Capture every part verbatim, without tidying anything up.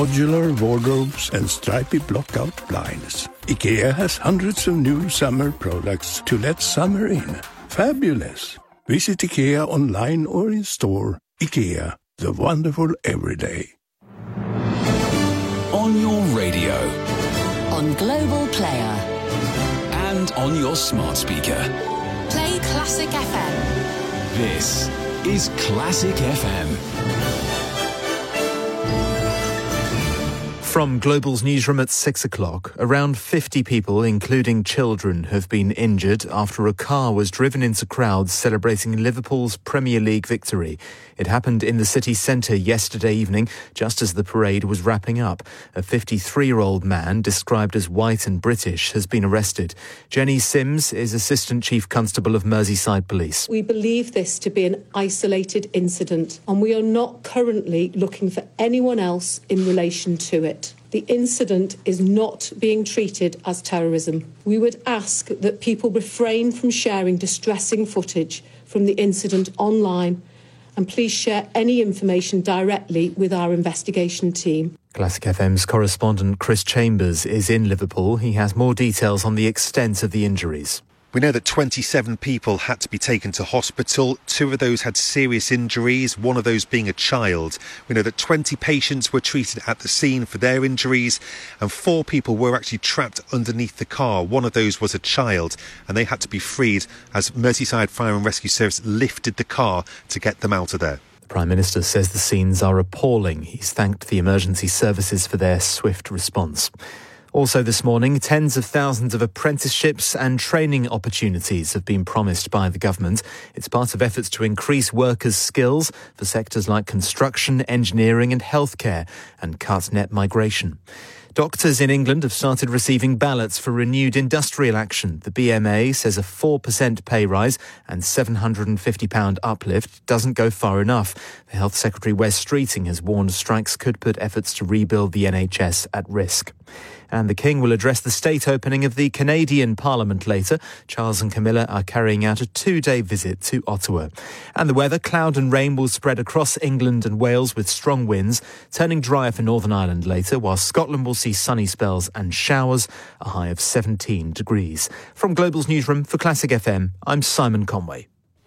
modular wardrobes and stripy block-out blinds. IKEA has hundreds of new summer products to let summer in. Fabulous! Visit IKEA online or in store. IKEA, the wonderful everyday. On your radio. On Global Player. And on your smart speaker. Play Classic F M. This is Classic F M. From Global's newsroom at six o'clock, around fifty people, including children, have been injured after a car was driven into crowds celebrating Liverpool's Premier League victory. It happened in the city centre yesterday evening, just as the parade was wrapping up. A fifty-three-year-old man, described as white and British, has been arrested. Jenny Sims is Assistant Chief Constable of Merseyside Police. We believe this to be an isolated incident, and we are not currently looking for anyone else in relation to it. The incident is not being treated as terrorism. We would ask that people refrain from sharing distressing footage from the incident online, and please share any information directly with our investigation team. Classic F M's correspondent Chris Chambers is in Liverpool. He has more details on the extent of the injuries. We know that twenty-seven people had to be taken to hospital. Two of those had serious injuries, one of those being a child. We know that twenty patients were treated at the scene for their injuries, and four people were actually trapped underneath the car. One of those was a child, and they had to be freed as Merseyside Fire and Rescue Service lifted the car to get them out of there. The Prime Minister says the scenes are appalling. He's thanked the emergency services for their swift response. Also this morning, tens of thousands of apprenticeships and training opportunities have been promised by the government. It's part of efforts to increase workers' skills for sectors like construction, engineering and healthcare, and cut net migration. Doctors in England have started receiving ballots for renewed industrial action. The B M A says a four percent pay rise and seven hundred fifty pounds uplift doesn't go far enough. The Health Secretary Wes Streeting has warned strikes could put efforts to rebuild the N H S at risk. And the King will address the state opening of the Canadian Parliament later. Charles and Camilla are carrying out a two-day visit to Ottawa. And the weather, cloud and rain will spread across England and Wales with strong winds, turning drier for Northern Ireland later, while Scotland will see sunny spells and showers, a high of seventeen degrees. From Global's newsroom for Classic F M, I'm Simon Conway.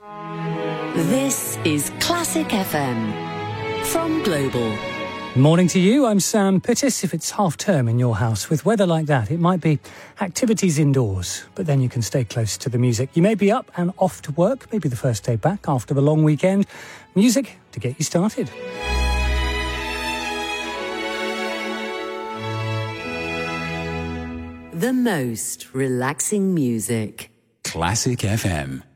This is Classic F M from Global. Morning to you, I'm Sam Pittis. If it's half-term in your house, with weather like that, it might be activities indoors, but then you can stay close to the music. You may be up and off to work, maybe the first day back after the long weekend. Music to get you started. The most relaxing music. Classic F M.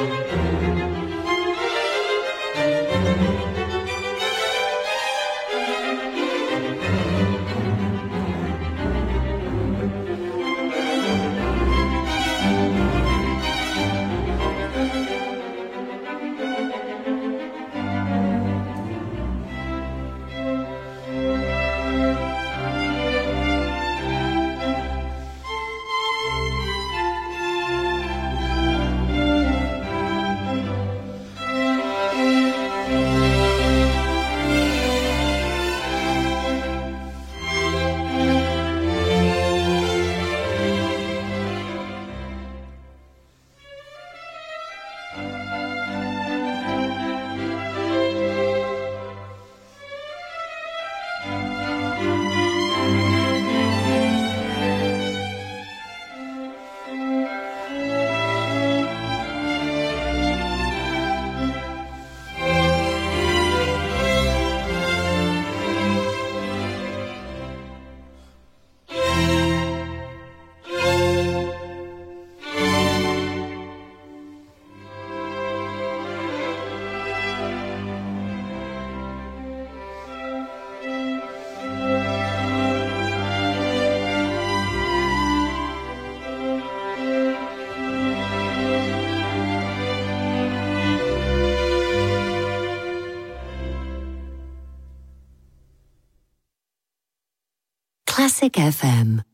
Classic F M.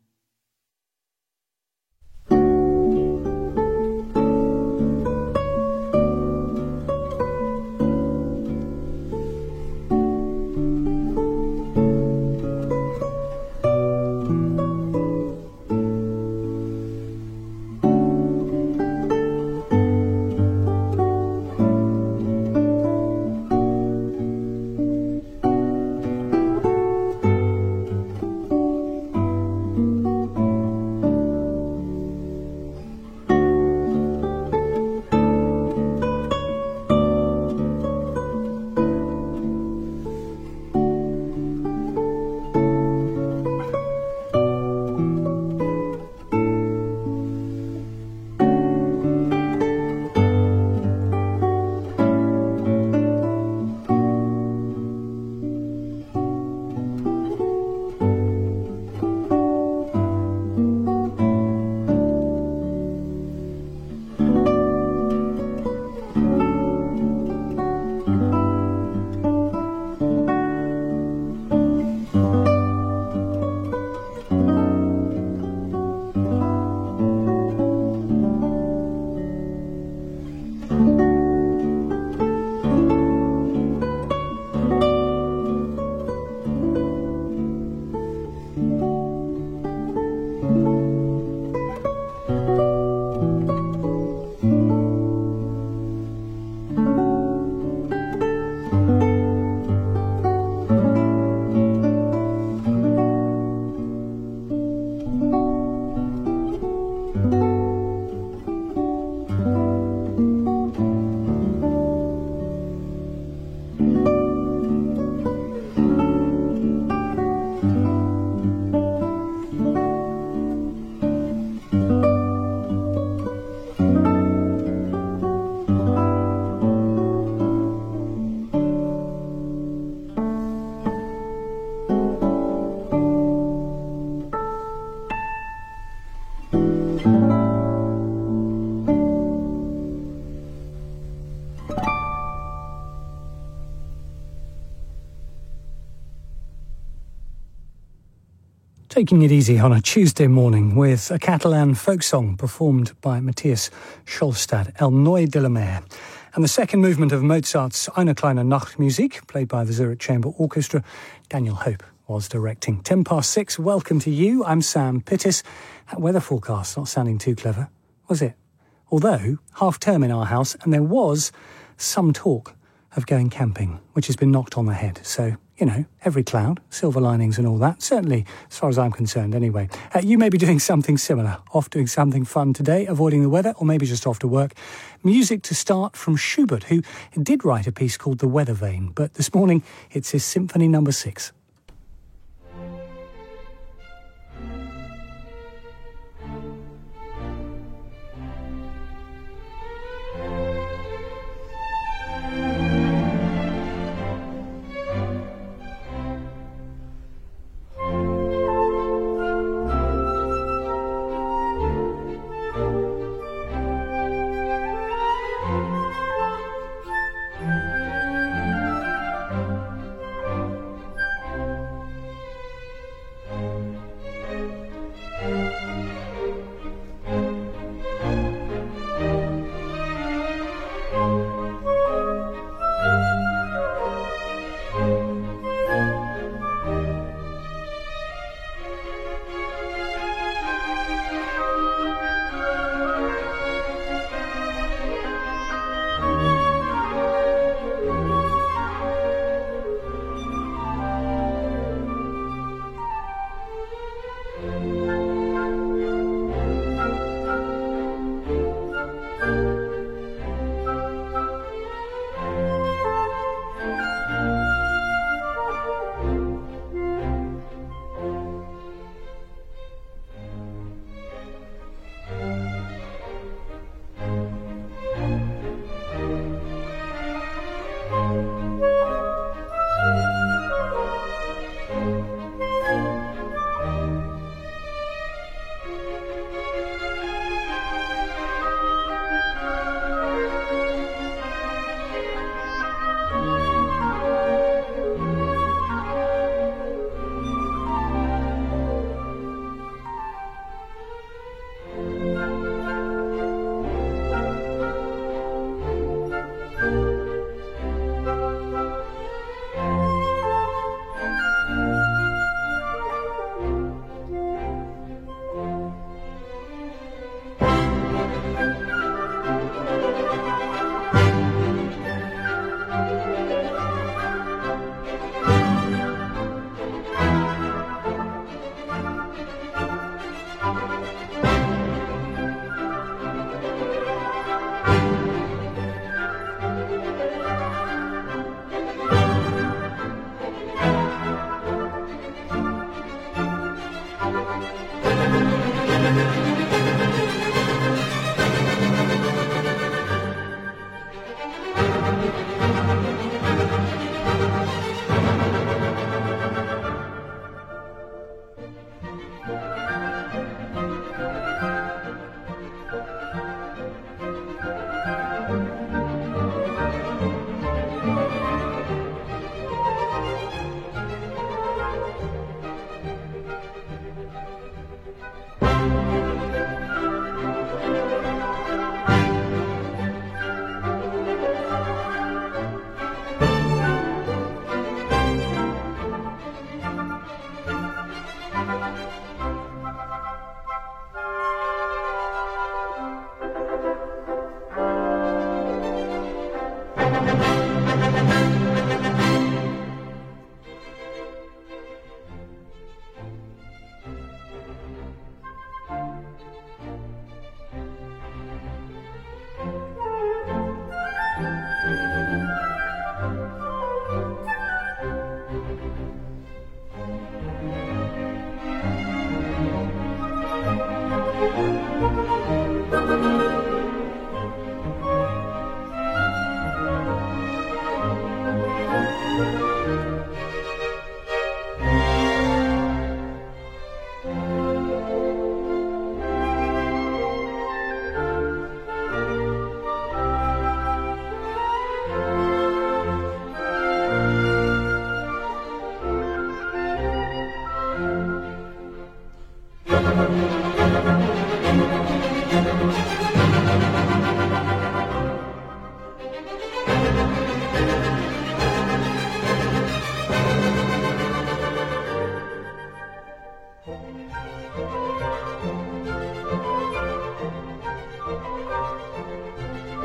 Taking it easy on a Tuesday morning with a Catalan folk song performed by Matthias Scholstad, El Noi de la Mer, and the second movement of Mozart's Eine kleine Nachtmusik, played by the Zurich Chamber Orchestra. Daniel Hope was directing. Ten past six, welcome to you. I'm Sam Pittis. That weather forecast not sounding too clever, was it? Although, half term in our house, and there was some talk of going camping, which has been knocked on the head. So, you know, every cloud, silver linings and all that. Certainly, as far as I'm concerned, anyway. Uh, you may be doing something similar, off doing something fun today, avoiding the weather, or maybe just off to work. Music to start from Schubert, who did write a piece called The Weather Vane, but this morning it's his Symphony Number Six.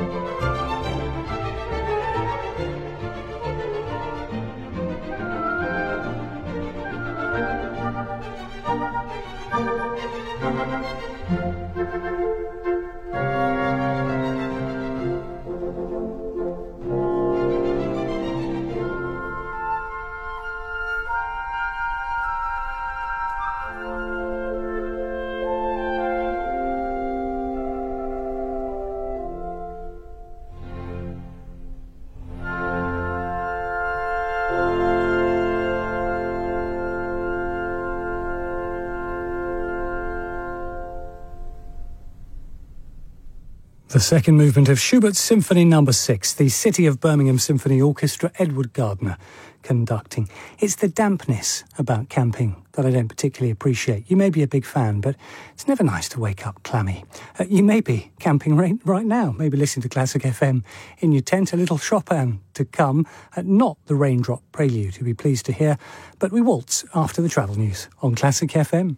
The second movement of Schubert's Symphony Number six, the City of Birmingham Symphony Orchestra, Edward Gardner conducting. It's the dampness about camping that I don't particularly appreciate. You may be a big fan, but it's never nice to wake up clammy. Uh, you may be camping right, right now, maybe listening to Classic F M in your tent, a little Chopin to come, uh, not the Raindrop Prelude, you'll be pleased to hear, but we waltz after the travel news on Classic F M.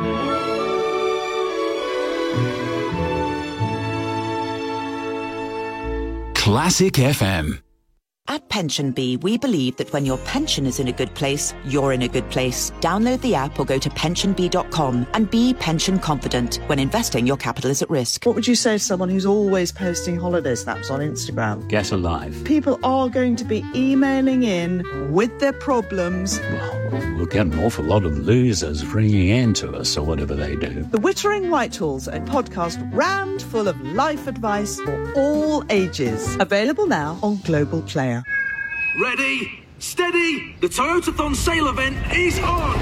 Classic F M. At PensionBee, we believe that when your pension is in a good place, you're in a good place. Download the app or go to pension bee dot com and be pension confident. When investing, your capital is at risk. What would you say to someone who's always posting holiday snaps on Instagram? Get a life. People are going to be emailing in with their problems. Well, we'll get an awful lot of losers ringing in to us or whatever they do. The Wittering Whitehall's a podcast rammed full of life advice for all ages. Available now on Global Player. Ready, steady, the Toyotathon sale event is on!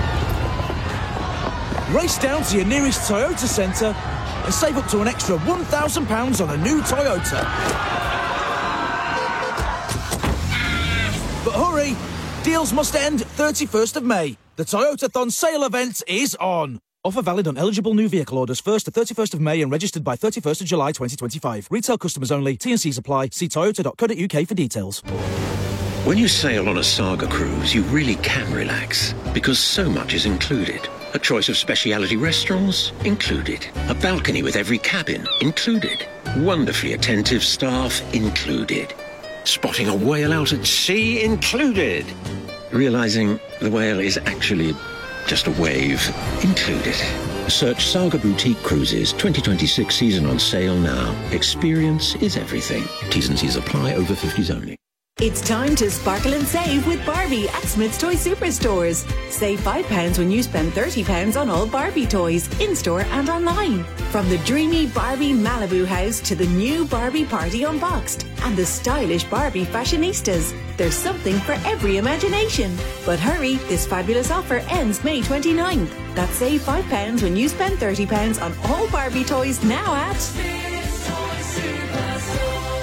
Race down to your nearest Toyota centre and save up to an extra one thousand pounds on a new Toyota. But hurry, deals must end thirty-first of May. The Toyotathon sale event is on. Offer valid on eligible new vehicle orders first to thirty-first of May and registered by thirty-first of July twenty twenty-five. Retail customers only. T and C's apply. See toyota dot co dot uk for details. When you sail on a Saga cruise, you really can relax because so much is included. A choice of specialty restaurants? Included. A balcony with every cabin? Included. Wonderfully attentive staff? Included. Spotting a whale out at sea? Included. Realizing the whale is actually just a wave? Included. Search Saga Boutique Cruises twenty twenty-six season on sale now. Experience is everything. T's and C's apply. Over fifties only. It's time to sparkle and save with Barbie at Smyths Toy Superstores. Save five pounds when you spend thirty pounds on all Barbie toys, in-store and online. From the dreamy Barbie Malibu house to the new Barbie Party Unboxed and the stylish Barbie Fashionistas. There's something for every imagination. But hurry, this fabulous offer ends May twenty-ninth. That's save five pounds when you spend thirty pounds on all Barbie toys now at Smyths Toy Superstores.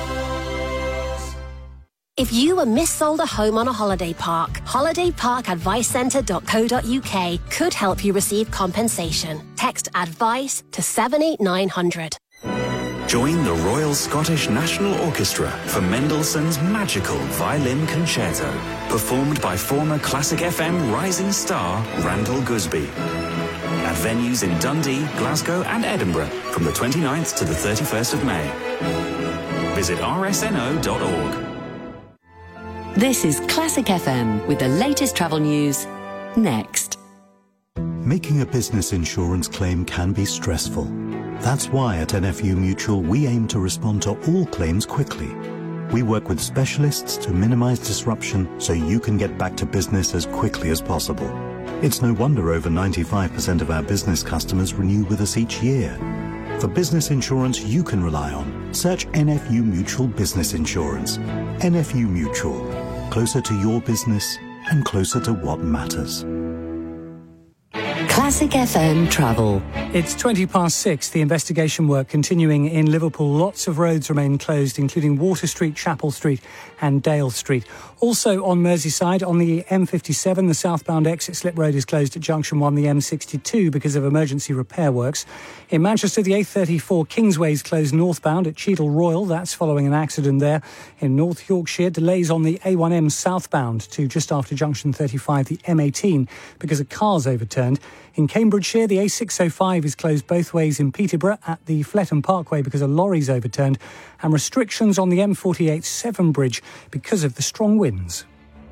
If you were missold a home on a holiday park, holiday park advice centre dot co dot uk could help you receive compensation. Text ADVICE to seven eight nine hundred. Join the Royal Scottish National Orchestra for Mendelssohn's magical violin concerto, performed by former Classic F M rising star Randall Gusby. At venues in Dundee, Glasgow and Edinburgh from the twenty-ninth to the thirty-first of May. Visit r s n o dot org. This is Classic F M with the latest travel news. Next. Making a business insurance claim can be stressful. That's why at N F U Mutual we aim to respond to all claims quickly. We work with specialists to minimize disruption so you can get back to business as quickly as possible. It's no wonder over ninety-five percent of our business customers renew with us each year. For business insurance you can rely on, search N F U Mutual Business Insurance. N F U Mutual. Closer to your business and closer to what matters. Classic F M Travel. It's twenty past six. The investigation work continuing in Liverpool. Lots of roads remain closed, including Water Street, Chapel Street and Dale Street. Also on Merseyside, on the M fifty-seven, the southbound exit slip road is closed at junction one, the M sixty-two, because of emergency repair works. In Manchester, the A thirty-four Kingsway is closed northbound at Cheadle Royal. That's following an accident there. In North Yorkshire, delays on the A one M southbound to just after junction thirty-five, the M eighteen, because a car's overturned. In Cambridgeshire, the A six oh five is closed both ways in Peterborough at the Fletton Parkway because a lorry's overturned, and restrictions on the M forty-eight Severn Bridge because of the strong winds.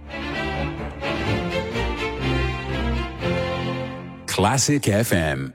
Classic F M.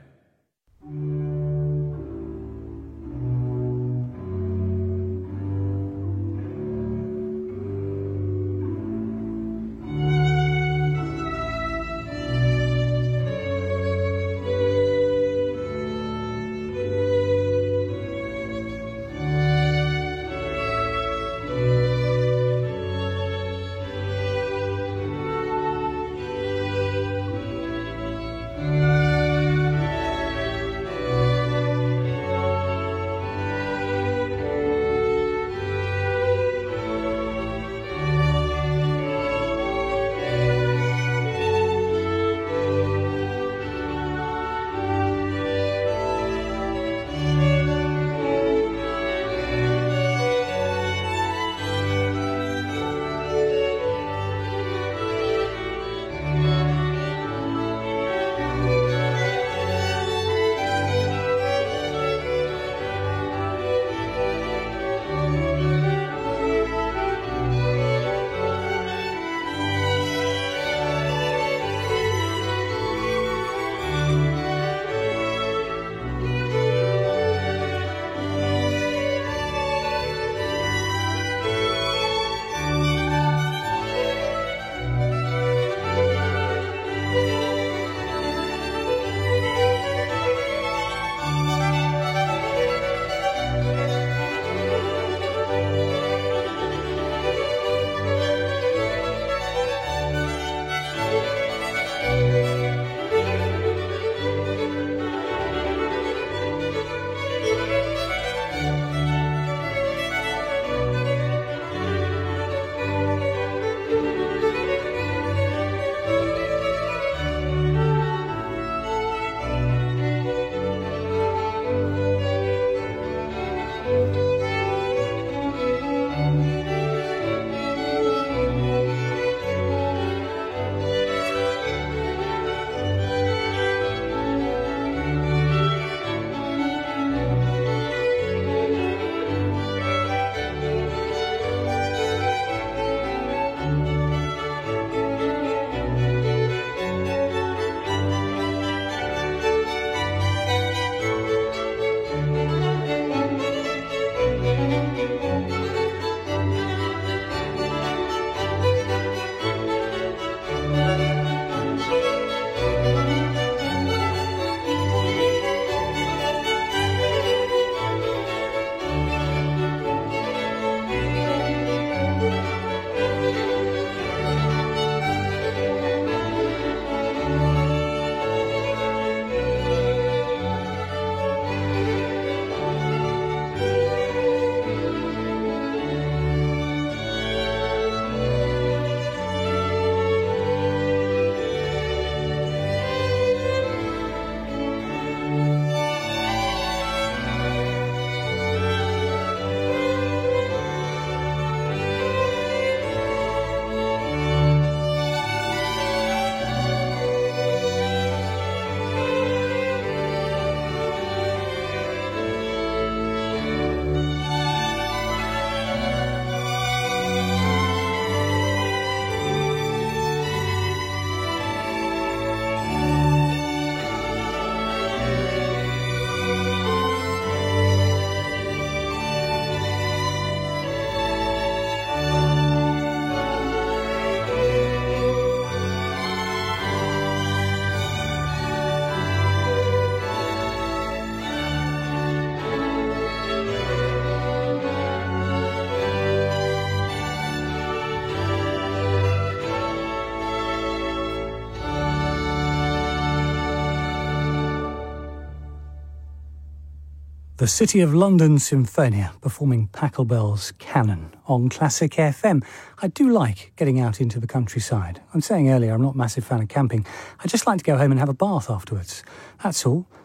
The City of London Symphonia performing Pachelbel's Canon on Classic F M. I do like getting out into the countryside. I'm saying earlier I'm not a massive fan of camping. I just like to go home and have a bath afterwards. That's all.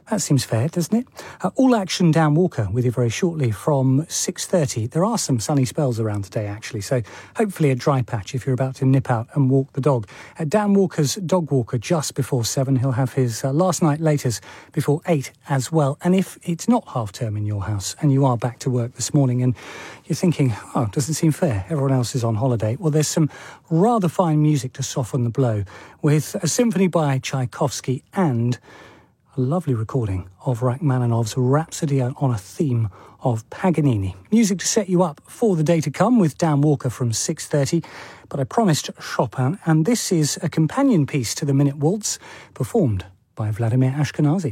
That seems fair, doesn't it? Uh, all action Dan Walker with you very shortly from six thirty. There are some sunny spells around today, actually, so hopefully a dry patch if you're about to nip out and walk the dog. Uh, Dan Walker's dog walker just before seven. He'll have his uh, last night laters before eight as well. And if it's not half term in your house and you are back to work this morning and you're thinking, oh, it doesn't seem fair, everyone else is on holiday, well, there's some rather fine music to soften the blow with a symphony by Tchaikovsky and a lovely recording of Rachmaninoff's Rhapsody on a theme of Paganini. Music to set you up for the day to come with Dan Walker from six thirty. But I promised Chopin, and this is a companion piece to the Minute Waltz performed by Vladimir Ashkenazy.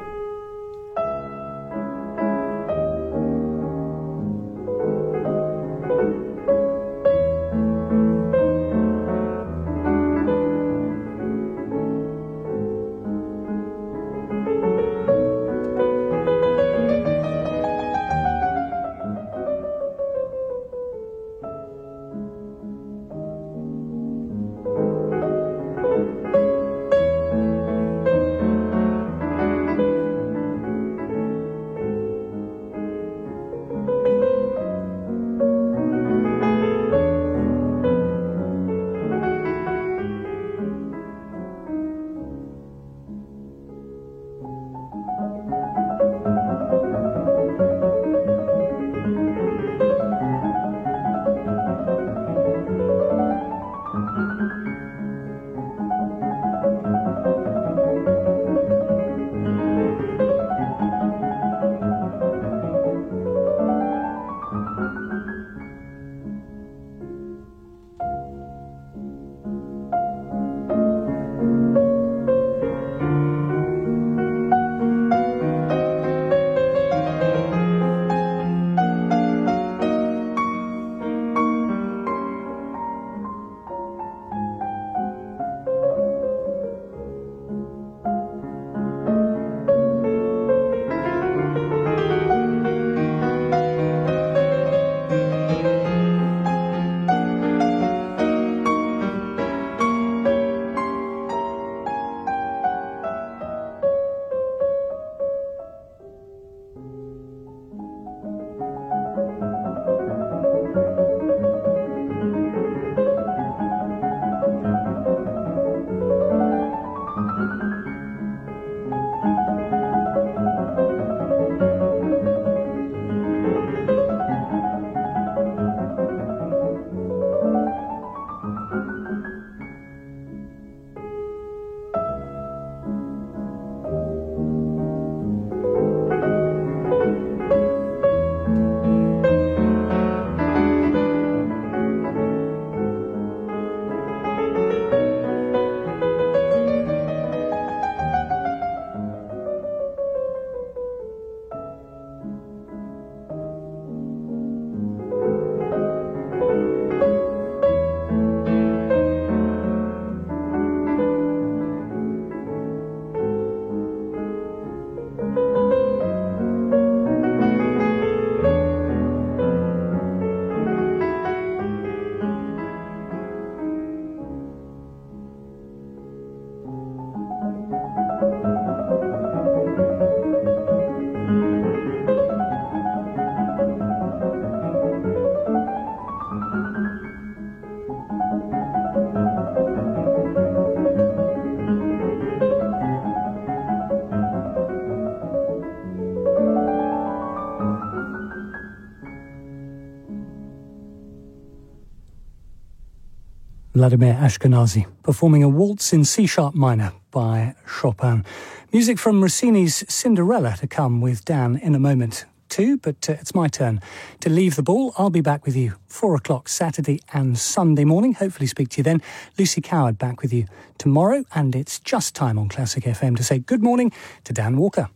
Vladimir Ashkenazy, performing a waltz in C-sharp minor by Chopin. Music from Rossini's Cinderella to come with Dan in a moment too, but uh, it's my turn to leave the ball. I'll be back with you four o'clock Saturday and Sunday morning. Hopefully speak to you then. Lucy Coward back with you tomorrow, and it's just time on Classic F M to say good morning to Dan Walker.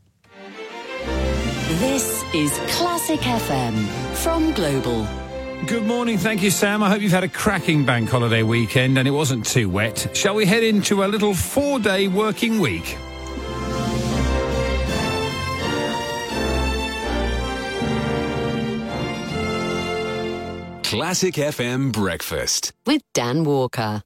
This is Classic F M from Global. Good morning, thank you, Sam. I hope you've had a cracking bank holiday weekend and it wasn't too wet. Shall we head into a little four-day working week? Classic F M Breakfast with Dan Walker.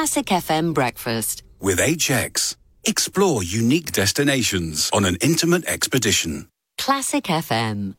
Classic F M Breakfast. With H X, explore unique destinations on an intimate expedition. Classic F M.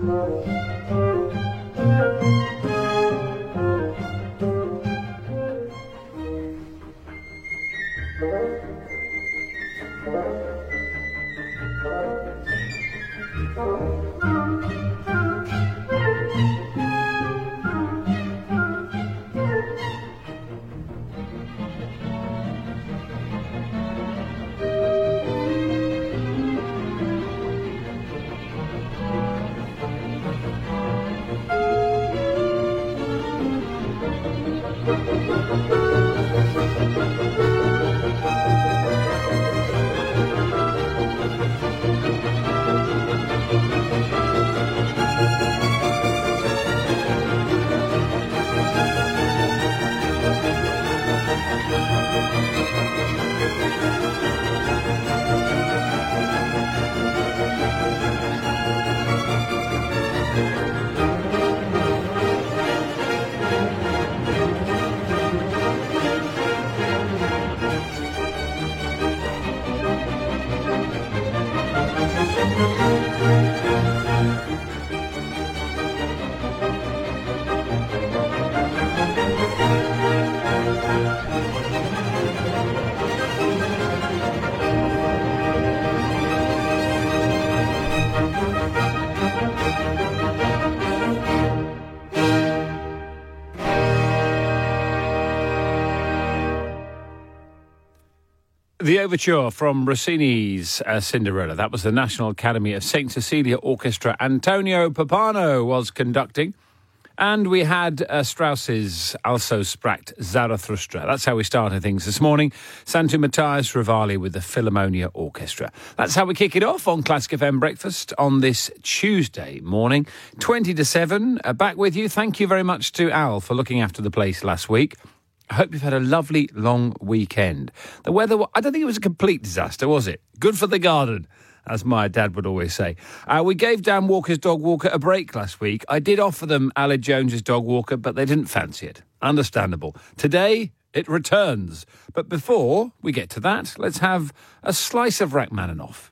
The overture from Rossini's uh, Cinderella. That was the National Academy of Saint Cecilia Orchestra. Antonio Papano was conducting. And we had uh, Strauss's Also Sprach Zarathustra. That's how we started things this morning. Santo Matthias Rivali with the Philharmonia Orchestra. That's how we kick it off on Classic F M Breakfast on this Tuesday morning. twenty to seven, uh, back with you. Thank you very much to Al for looking after the place last week. I hope you've had a lovely, long weekend. The weather, I don't think it was a complete disaster, was it? Good for the garden, as my dad would always say. Uh, we gave Dan Walker's dog walker a break last week. I did offer them Aled Jones's dog walker, but they didn't fancy it. Understandable. Today, it returns. But before we get to that, let's have a slice of Rachmaninoff.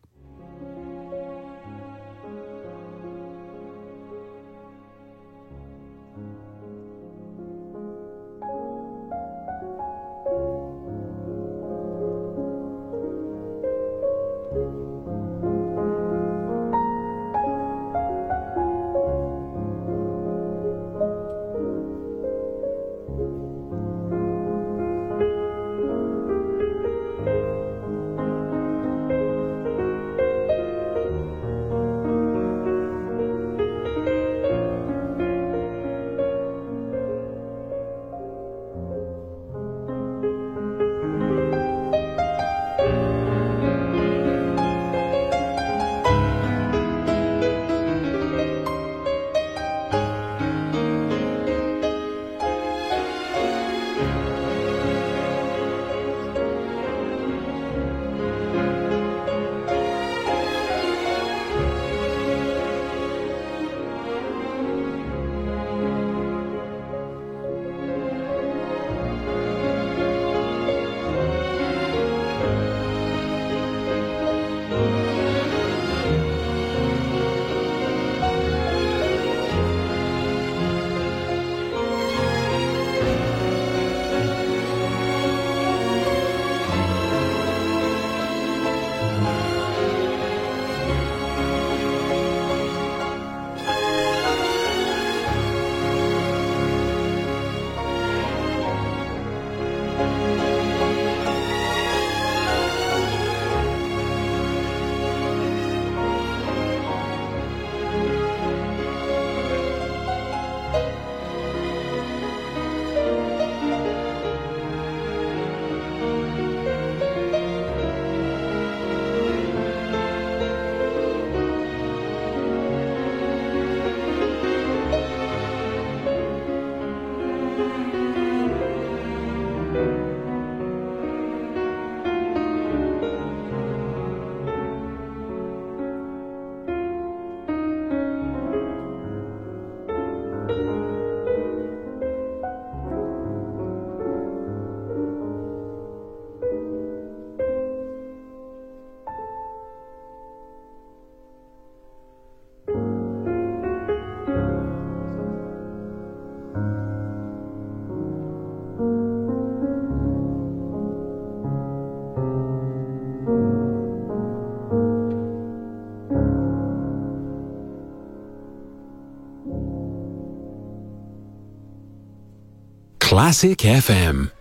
Classic F M.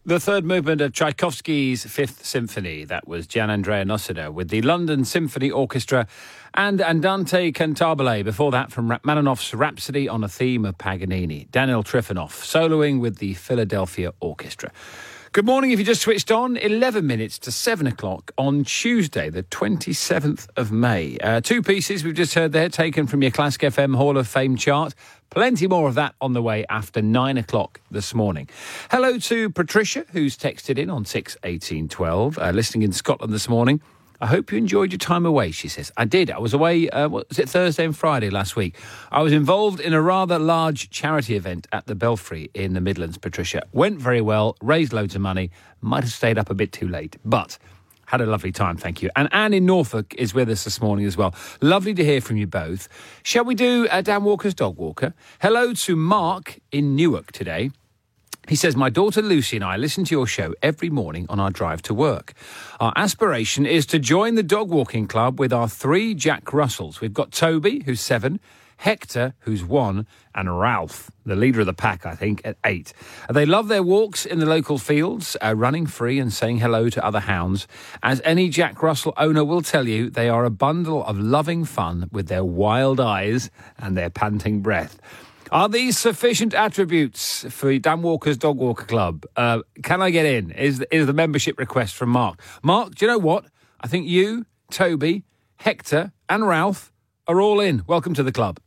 The third movement of Tchaikovsky's Fifth Symphony. That was Gian Andrea Noceda with the London Symphony Orchestra and Andante Cantabile. Before that, from Rachmaninoff's Rhapsody on a Theme of Paganini. Daniel Trifonov soloing with the Philadelphia Orchestra. Good morning. If you just switched on, eleven minutes to seven o'clock on Tuesday, the twenty-seventh of May. Uh, two pieces we've just heard there, taken from your Classic F M Hall of Fame chart. Plenty more of that on the way after nine o'clock this morning. Hello to Patricia, who's texted in on six eighteen twelve, uh, listening in Scotland this morning. I hope you enjoyed your time away, she says. I did. I was away, uh, what was it, Thursday and Friday last week. I was involved in a rather large charity event at the Belfry in the Midlands, Patricia. Went very well, raised loads of money, might have stayed up a bit too late, but had a lovely time, thank you. And Anne in Norfolk is with us this morning as well. Lovely to hear from you both. Shall we do uh, Dan Walker's Dog Walker? Hello to Mark in Newark today. He says, my daughter Lucy and I listen to your show every morning on our drive to work. Our aspiration is to join the dog walking club with our three Jack Russells. We've got Toby, who's seven, Hector, who's one, and Ralph, the leader of the pack, I think, at eight. They love their walks in the local fields, uh, running free and saying hello to other hounds. As any Jack Russell owner will tell you, they are a bundle of loving fun with their wild eyes and their panting breath. Are these sufficient attributes for Dan Walker's Dog Walker Club? Uh, can I get in? Is, is the membership request from Mark. Mark, do you know what? I think you, Toby, Hector and Ralph are all in. Welcome to the club.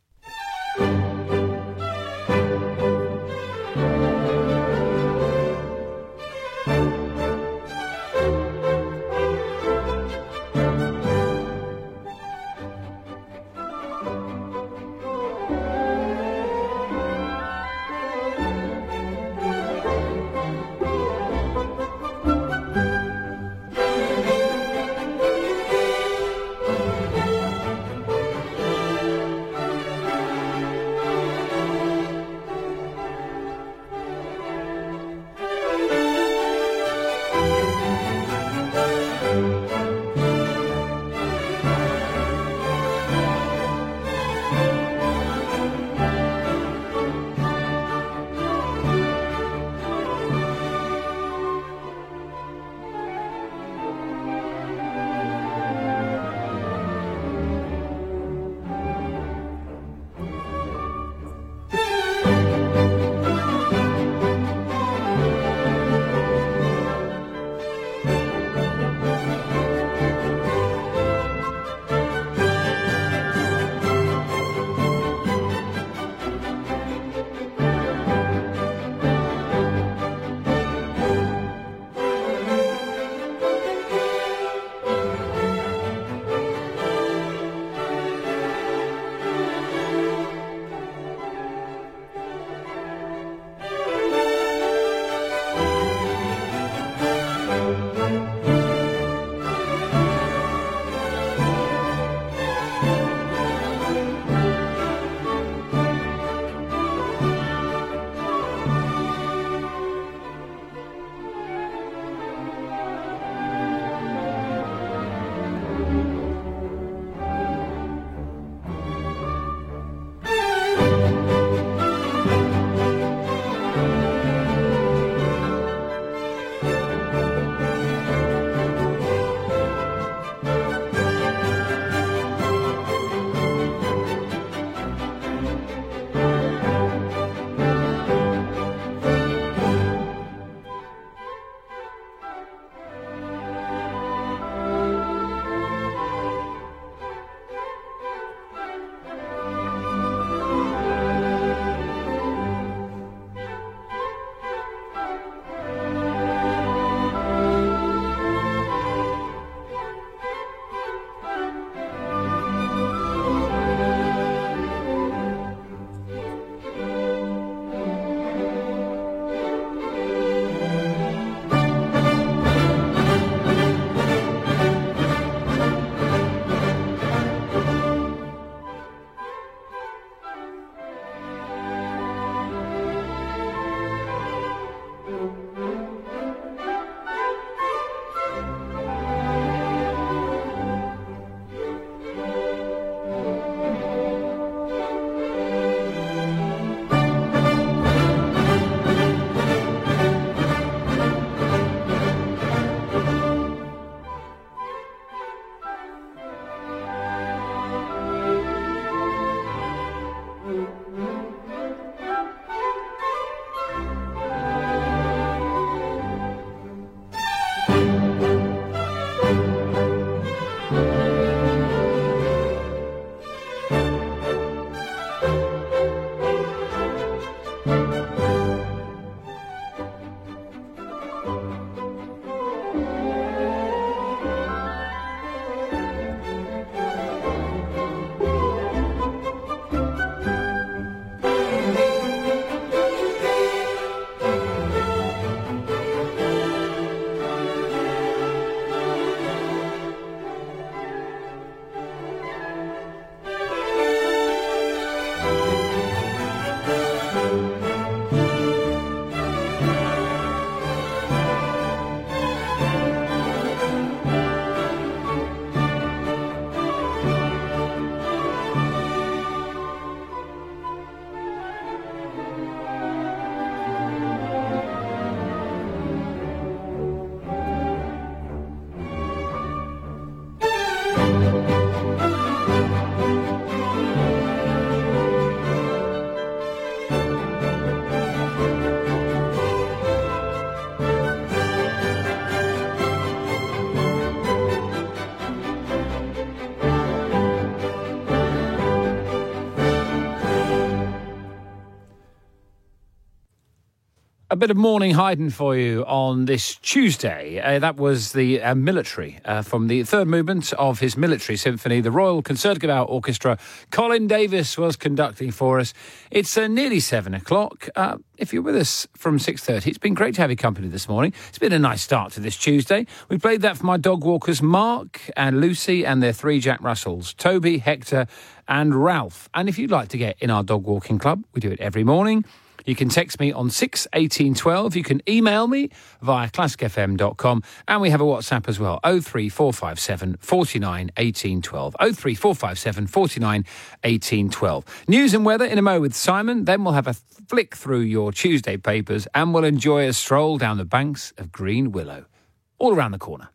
A bit of morning hiding for you on this Tuesday. Uh, that was the uh, military uh, from the third movement of his military symphony. The Royal Concertgebouw Orchestra. Colin Davis was conducting for us. It's uh, nearly seven o'clock. Uh, if you're with us from six thirty, it's been great to have your company this morning. It's been a nice start to this Tuesday. We played that for my dog walkers, Mark and Lucy, and their three Jack Russells, Toby, Hector and Ralph. And if you'd like to get in our dog walking club, we do it every morning. You can text me on six eighteen twelve. You can email me via classic f m dot com. And we have a WhatsApp as well, oh three four five seven, four nine one eight one two. oh three four five seven, four nine one eight one two. News and weather in a mo with Simon. Then we'll have a flick through your Tuesday papers and we'll enjoy a stroll down the banks of Green Willow. All around the corner.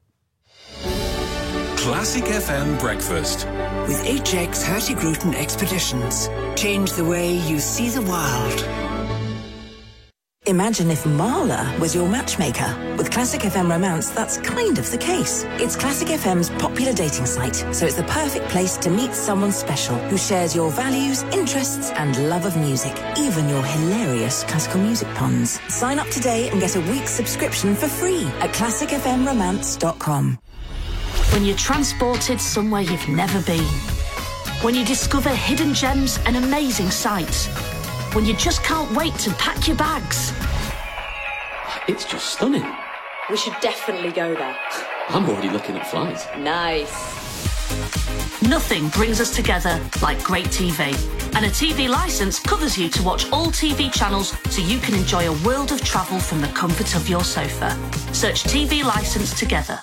Classic F M Breakfast. With H X Hurtigruten Expeditions, change the way you see the world. Imagine if Marla was your matchmaker. With Classic F M Romance, that's kind of the case. It's Classic F M's popular dating site, so it's the perfect place to meet someone special who shares your values, interests, and love of music, even your hilarious classical music puns. Sign up today and get a week's subscription for free at classic f m romance dot com. When you're transported somewhere you've never been. When you discover hidden gems and amazing sights. When you just can't wait to pack your bags. It's just stunning. We should definitely go there. I'm already looking at flights. Nice. Nothing brings us together like great T V. And a T V licence covers you to watch all T V channels so you can enjoy a world of travel from the comfort of your sofa. Search T V licence together.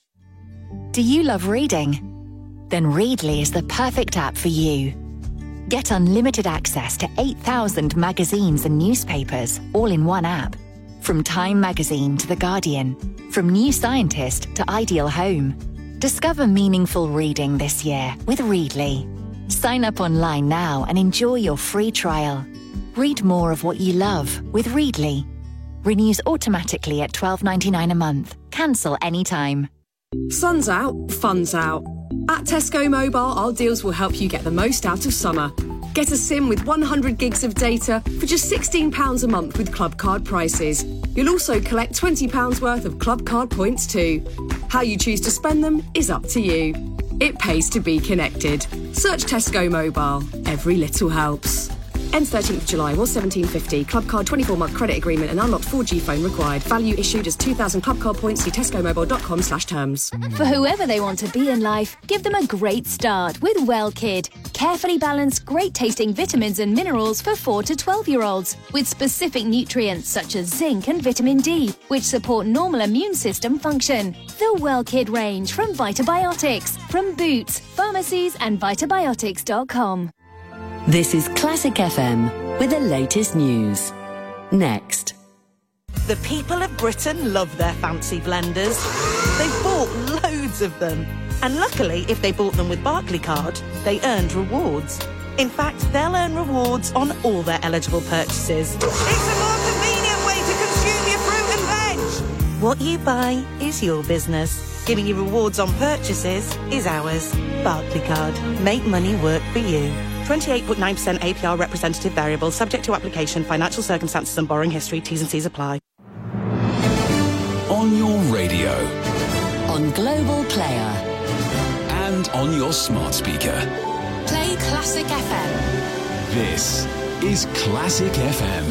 Do you love reading? Then Readly is the perfect app for you. Get unlimited access to eight thousand magazines and newspapers, all in one app. From Time Magazine to The Guardian, from New Scientist to Ideal Home. Discover meaningful reading this year with Readly. Sign up online now and enjoy your free trial. Read more of what you love with Readly. Renews automatically at twelve ninety-nine a month. Cancel anytime. Sun's out, fun's out. At Tesco Mobile, our deals will help you get the most out of summer. Get a SIM with one hundred gigs of data for just sixteen pounds a month with Club Card prices. You'll also collect twenty pounds worth of Club Card points too. How you choose to spend them is up to you. It pays to be connected. Search Tesco Mobile. Every little helps. Ends thirteenth of July, was seventeen fifty. Club Card twenty-four month credit agreement and unlocked four G phone required. Value issued as two thousand Club Card points. See tesco mobile dot com slash terms. For whoever they want to be in life, give them a great start with WellKid. Carefully balanced, great-tasting vitamins and minerals for four to twelve-year-olds with specific nutrients such as zinc and vitamin D, which support normal immune system function. The WellKid range from Vitabiotics, from Boots, pharmacies and vitabiotics dot com. This is Classic F M with the latest news. Next. The people of Britain love their fancy blenders. They've bought loads of them. And luckily, if they bought them with Barclaycard, they earned rewards. In fact, they'll earn rewards on all their eligible purchases. It's a more convenient way to consume your fruit and veg. What you buy is your business. Giving you rewards on purchases is ours. Barclaycard. Make money work for you. twenty-eight point nine percent A P R representative variable, subject to application, financial circumstances and borrowing history. T's and C's apply. On your radio. On Global Player. And on your smart speaker. Play Classic F M. This is Classic F M.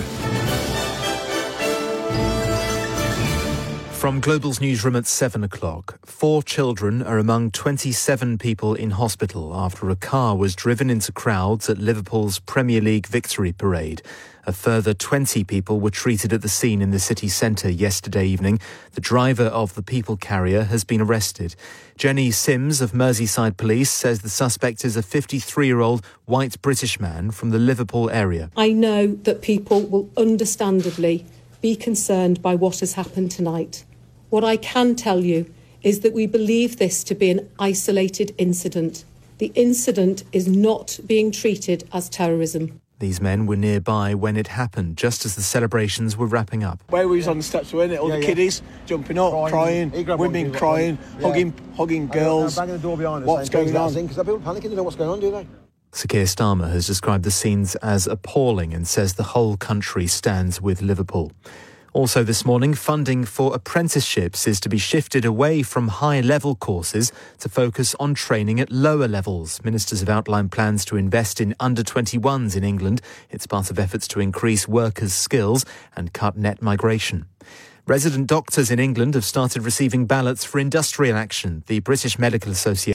From Global's newsroom at seven o'clock, four children are among twenty-seven people in hospital after a car was driven into crowds at Liverpool's Premier League victory parade. A further twenty people were treated at the scene in the city centre yesterday evening. The driver of the people carrier has been arrested. Jenny Sims of Merseyside Police says the suspect is a fifty-three-year-old white British man from the Liverpool area. I know that people will understandably be concerned by what has happened tonight. What I can tell you is that we believe this to be an isolated incident. The incident is not being treated as terrorism. These men were nearby when it happened, just as the celebrations were wrapping up. Where we was on the steps, weren't it? All yeah, the kiddies yeah. jumping up, crying, crying women crying, yeah. hugging hugging girls. Banging the door behind us. What's going on? Because people panicking, they don't know what's going on, do they? Sir Keir Starmer has described the scenes as appalling and says the whole country stands with Liverpool. Also this morning, funding for apprenticeships is to be shifted away from high-level courses to focus on training at lower levels. Ministers have outlined plans to invest in under twenty-ones in England. It's part of efforts to increase workers' skills and cut net migration. Resident doctors in England have started receiving ballots for industrial action. The British Medical Association